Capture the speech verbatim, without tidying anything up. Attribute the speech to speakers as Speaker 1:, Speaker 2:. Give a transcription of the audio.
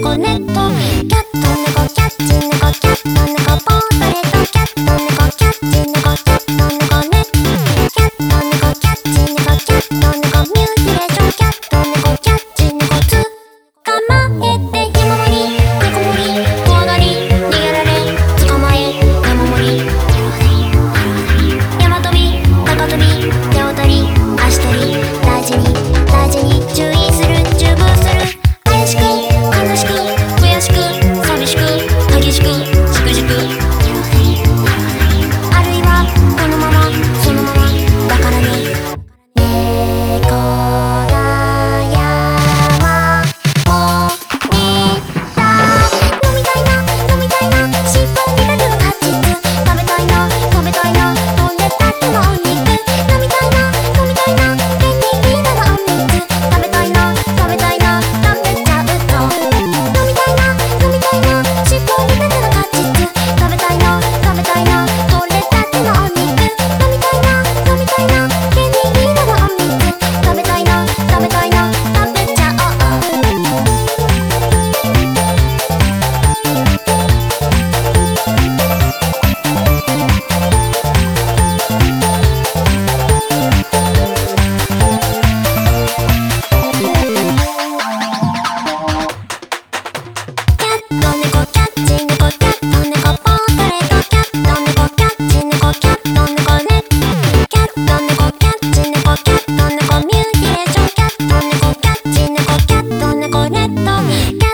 Speaker 1: 猫ネットキャット猫キャッチ猫キャット猫ポートレートキャット猫キャッチ猫キャット猫ネットキャット猫キャッチ猫キャット猫ミューティレーションキャット猫キャッチ猫つかまえて山盛り猫盛り怖がり逃げられ捕まえ山盛り山飛び高飛び手を取り足取り大事に大事に注意するチューブする怪しく悲しく悔しく寂しく激しくしくじくあるいはこのままそのままだからね猫だ山もみた飲みたいな飲みたいな尻尾にかけの果実食べたいな食べたいな飛んでったってのお肉飲みたいな飲みたいなペンギンビーナのお水食べたいな食べたいな食べちゃうと飲みたいな飲みたいな尻尾にかけの果実食べたいな食べたいな飛んでったってのお肉飲みたいな飲みたいなペンギンビーナのお水食べたいな食べたいな食べちゃおうキャット猫キャッチ猫キャット猫ポートレートキャット猫キャッチ猫キャット猫ネットキャット猫キャッチ猫キャット猫ミューティレーションキャット猫キャッチ猫キャット猫ネット